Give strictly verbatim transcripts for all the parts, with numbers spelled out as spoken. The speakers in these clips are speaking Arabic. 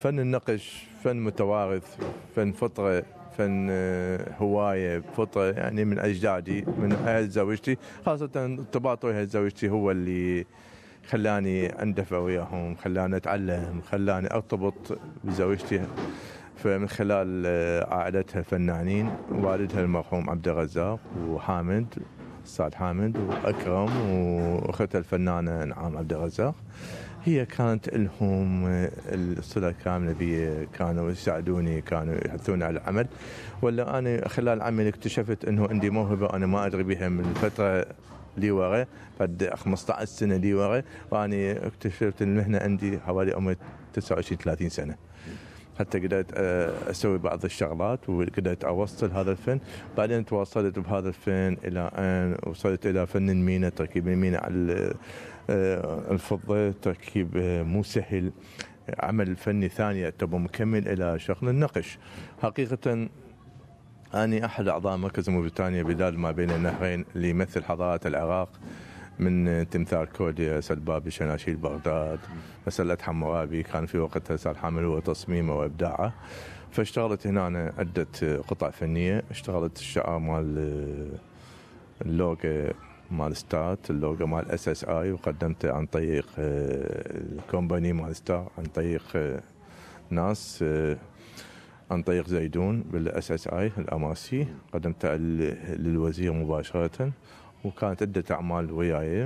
فن النقش فن متوارث، فن فطرة، فن هواية فطرة، يعني من أجدادي من أهل زوجتي، خاصة ارتباط أهل زوجتي هو اللي خلاني أندفع وياهم، خلاني أتعلم، خلاني أرتبط بزوجتي. فمن خلال عائلتها فنانين، والدها المرحوم عبد الرزاق وحامد أستاذ حامد وأكرم، وأختها الفنانة نعام عبد الرزاق، هي كانت لهم الصلة الكاملة بي، كانوا يساعدوني، كانوا يحثوني على العمل. ولا أنا خلال العمل اكتشفت أنه عندي موهبة أنا ما أدري بها من فترة لي ورا، بعد خمسة عشر سنة لي ورا، وأنا اكتشفت المهنة عندي حوالي عمري تسعة وعشرين ثلاثين سنة، حتى قدرت أسوي بعض الشغلات وقدرت أوصل هذا الفن. بعدين تواصلت بهذا الفن إلى أن وصلت إلى فن المينا، تركيب المينا على الفضة، تركيب مو سهل، عمل فني ثاني يعتبر مكمل إلى شغل النقش. حقيقة أنا أحد أعضاء مركز موريتانيا بلاد ما بين النهرين اللي يمثل حضارة العراق، من تمثال كوديا، سلبابي، شناشيل بغداد، مسلة حمورابي، كان في وقتها سال حامل هو تصميمه وإبداعه. فاشتغلت هنا عدة قطع فنية، اشتغلت الشعار مال اللوجو مال ستات، اللوجو مال اس اس اي، وقدمته عن طريق الكومباني مال ستار، عن طريق ناس، عن طريق زيدون بالاس اس اي الاماسي، قدمته للوزير مباشرة. وكانت عدة أعمال وياي،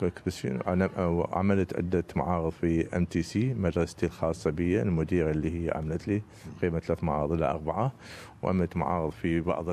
عملت عدة معارض في ام تي سي مدرستي الخاصة بي، المديرة اللي هي عملت لي قيمة ثلاث معارض إلى أربعة، وعملت معارض في بعض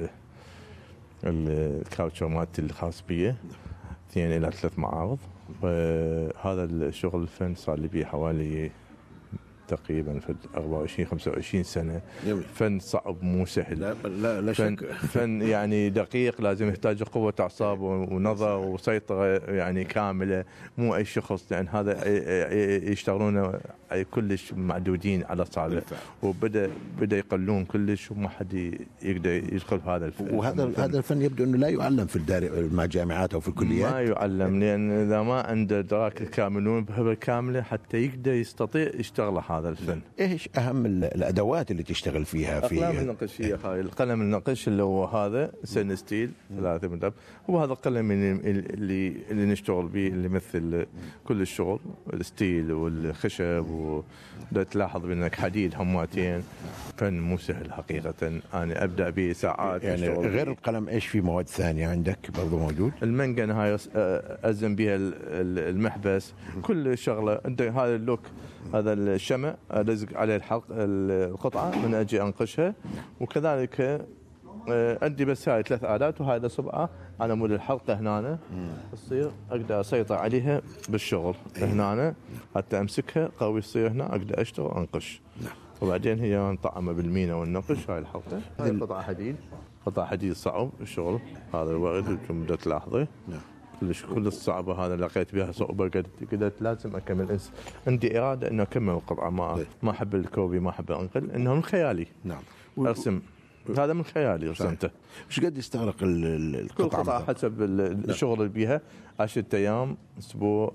الكاوتشرمات الخاص بي، اثنين إلى ثلاث معارض. وهذا الشغل الفن صار لي بيه حوالي تقريبا في أربعة وعشرين خمسة وعشرين سنة. جميل. فن صعب مو سهل، لا لا, لا فن, شك. فن يعني دقيق، لازم يحتاج قوة أعصاب ونظر وسيطرة يعني كاملة، مو أي شخص، لأن هذا يشتغلون كلش معدودين على صعبة، وبدأ بدأ يقلون كلش وما حد يقدر يدخل في هذا الفن. وهذا الفن. هذا الفن يبدو أنه لا يعلم في الجامعات أو في الكليات، ما يعلم، لأن إذا ما عنده دراك الكاملون بهبة كاملة حتى يقدر يستطيع يشتغل هذا الفن. إيش أهم الأدوات اللي تشتغل فيها؟ في أقلام النقش هي هاي، القلم النقش اللي هو هذا سن ستيل ثلاثة مدب، هو هذا القلم اللي اللي نشتغل به، اللي يمثل كل الشغل، الستيل والخشب، وده تلاحظ بأنك حديد هماتين، فن مو سهل حقيقة. أنا أبدأ به ساعات يعني. غير القلم إيش في مواد ثانية عندك برضو موجود؟ المنجن هاي أزم بها المحبس، كل شغلة عندك. هذا اللوك، هذا الشمع لزق عليه الحلق القطعة من أجي أنقشها، وكذلك عندي بس هاي ثلاث آلات، وهذا سبعة على مود الحلقة هنا تصير أقدر أسيطر عليها بالشغل هنا، حتى أمسكها قوي تصير هنا أقدر أشتغل أنقش. وبعدين هي مطعمة بالمينا والنقش. هاي الحلقة هاي قطعة حديد، قطعة حديد صعب الشغل، هذا الورد اللي تلاحظه كلش كل الصعبة، هذا لقيت بها صعوبة، قدرت لازم أكمل. عندي إرادة إنه أكمل القطعة، ما ما أحب الكوبي، ما أحب أنقل، إنه من خيالي. نعم. أرسم، هذا من خيالي رسمته. ايش قد يستغرق القطعة؟ كل قطعة حسب الشغل اللي بيها، عشرة أيام، أسبوع،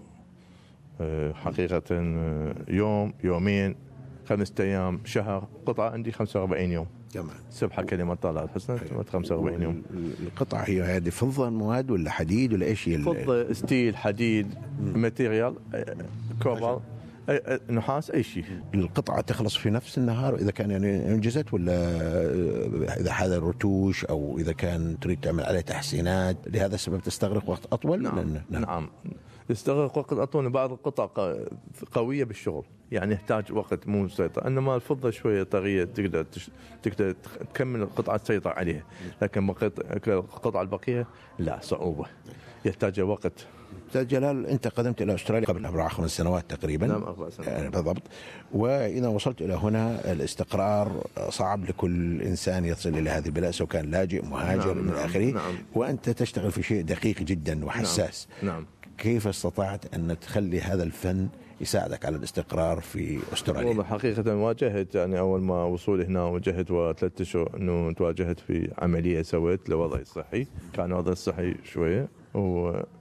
حقيقة يوم، يومين، خمسة أيام، شهر. قطعة عندي خمسة وأربعين يوم. جمال. سبحة كلمة طلعت حسنة خمسة وأربعين يوم. القطعة هي هذه فضة مواد ولا حديد ولا إيش هي؟ فضة، ستيل، حديد، ماتيريال، كوبر، نحاس، أي شيء. القطعة تخلص في نفس النهار إذا كان يعني انجزت، ولا إذا حدا رتوش أو إذا كان تريد تعمل عليه تحسينات لهذا السبب تستغرق وقت أطول؟ نعم. لأن... نعم. نعم يستغرق وقت أطول. بعض القطع قوية بالشغل يعني يحتاج وقت مو سيطرة، إنما الفضة شوية طرية تقدر تش... تقدر تكمل القطعة تسيطر عليها، لكن القطعة البقية لا، صعوبة، يحتاج وقت. أستاذ جلال، أنت قدمت إلى أستراليا قبل أربع خمس سنوات تقريبا. نعم، أربع سنوات بالضبط. وإذا وصلت إلى هنا الاستقرار صعب لكل إنسان يصل إلى هذه البلاد، سواء كان لاجئ، مهاجر، نعم. من آخره. نعم. وأنت تشتغل في شيء دقيق جدا وحساس. نعم. نعم. كيف استطعت أن تخلي هذا الفن يساعدك على الاستقرار في أستراليا؟ والله حقيقة واجهت، يعني أول ما وصولي هنا واجهت وثلاث أشهر أنه تواجهت في عملية سويت لوضعي الصحي، كان وضعي الصحي شوية، وكان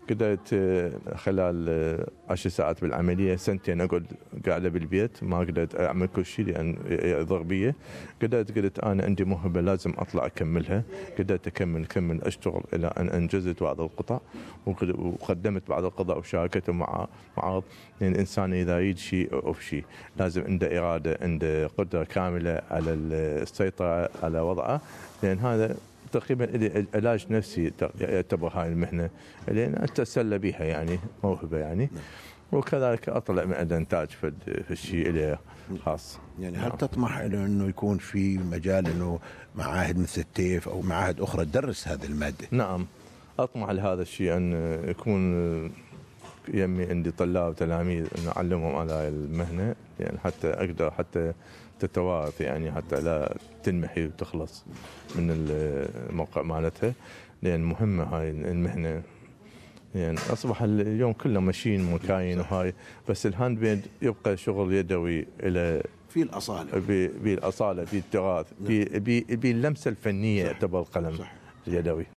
قدرت خلال عشر ساعات بالعملية سنتين أقعد قاعدة بالبيت، ما قدرت أعمل كل شيء لأن يضر بي. قدرت قلت أنا عندي موهبة لازم أطلع أكملها. قدرت أكمل كمل أشتغل إلى أن أنجزت بعض القطع وقدمت بعض القطع وشاركت مع معارض. يعني الإنسان إذا يريد شيء أو شيء لازم عنده إرادة، عنده قدرة كاملة على السيطرة على وضعه، لأن هذا تقريبا علاج نفسي يعتبر هاي المهنة، لأن أتسلى بها يعني موهبة يعني. وكذلك أطلع من عند إنتاج في الشيء اللي خاص. يعني هل تطمح إلى أنه يكون في مجال أنه معاهد مثل التيف أو معاهد أخرى تدرس هذه المادة؟ نعم أطمح لهذا الشيء، أن يكون يمي عندي طلاب وتلاميذ أن أعلمهم على المهنة، يعني حتى أقدر حتى تتوارث، يعني حتى لا تنمحي وتخلص من الموقع مالتها، لأن مهمة هاي المهنة. يعني أصبح اليوم كله ماشين مكاين وهاي، بس الهاند بيد يبقى شغل يدوي إلى في الأصالة، بالأصالة، في التراث، في باللمسة الفنية يعتبر القلم اليدوي.